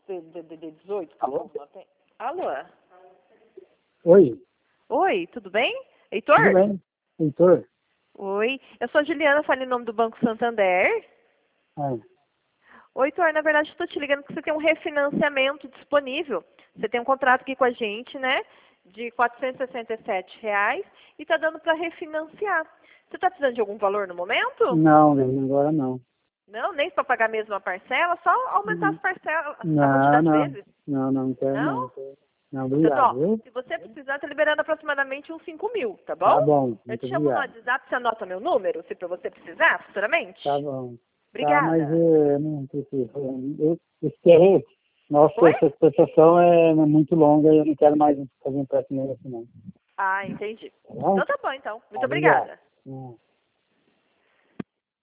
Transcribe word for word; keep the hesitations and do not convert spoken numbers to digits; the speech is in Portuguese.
de, de, de, de dezoito. Alô? Alô? Oi. Oi, tudo bem? Heitor? Tudo bem, Heitor? Oi, eu sou a Juliana, falo em nome do Banco Santander. Ah, Oi, Heitor, na verdade estou te ligando porque você tem um refinanciamento disponível. Você tem um contrato aqui com a gente, né? De quatrocentos e sessenta e sete reais e está dando para refinanciar. Você está precisando de algum valor no momento? não, né, agora não. Não, nem para pagar mesmo a parcela, só aumentar as parcelas, a Não, quantidade de não, vezes. não, não quero Não? não. Não, Então, ó, obrigado, viu? se você precisar, está liberando aproximadamente uns cinco mil, tá bom? Tá bom, Eu muito te chamo no obrigado. WhatsApp, você anota meu número, se para você precisar, futuramente. Tá bom. Tá, mas Obrigada. eu não preciso. Eu esperei. Nossa, Oi? essa exportação é muito longa e eu não quero mais fazer um empréstimo assim, não. Ah, entendi. Tá bom? Então tá bom, então. Muito Tá, obrigado. obrigada. Hum.